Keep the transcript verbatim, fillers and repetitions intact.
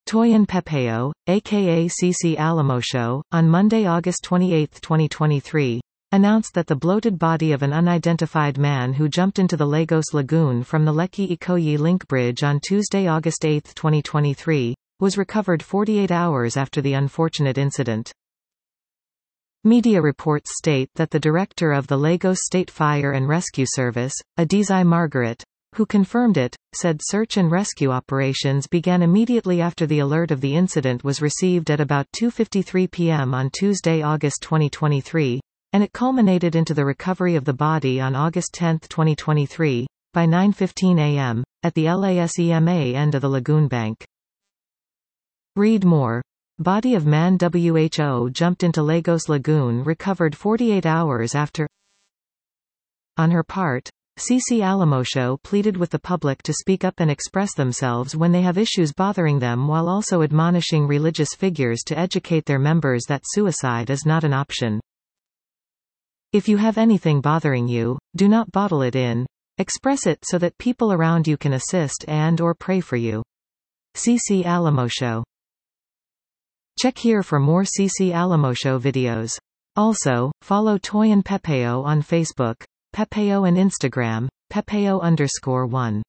Toyin Pepeo, aka Cici Alamosho, on Monday, August twenty-eighth, twenty twenty-three, announced that the bloated body of an unidentified man who jumped into the Lagos Lagoon from the Lekki-Ikoyi link bridge on Tuesday, August eighth, twenty twenty-three, was recovered forty-eight hours after the unfortunate incident. Media reports state that the director of the Lagos State Fire and Rescue Service, Adizai Margaret, who confirmed it, said search and rescue operations began immediately after the alert of the incident was received at about two fifty-three p m on Tuesday, August twenty twenty-three, and it culminated into the recovery of the body on August tenth, twenty twenty-three, by nine fifteen a m, at the LASEMA end of the lagoon bank. Read more. Body of man W H O jumped into Lagos Lagoon recovered forty-eight hours after. On her part, Cici Alamosho pleaded with the public to speak up and express themselves when they have issues bothering them, while also admonishing religious figures to educate their members that suicide is not an option. If you have anything bothering you, do not bottle it in. Express it so that people around you can assist and or pray for you. Cici Alamosho. Check here for more Cici Alamosho videos. Also, follow Toyin Pepeo on Facebook, Pepeo and Instagram, Pepeo underscore one.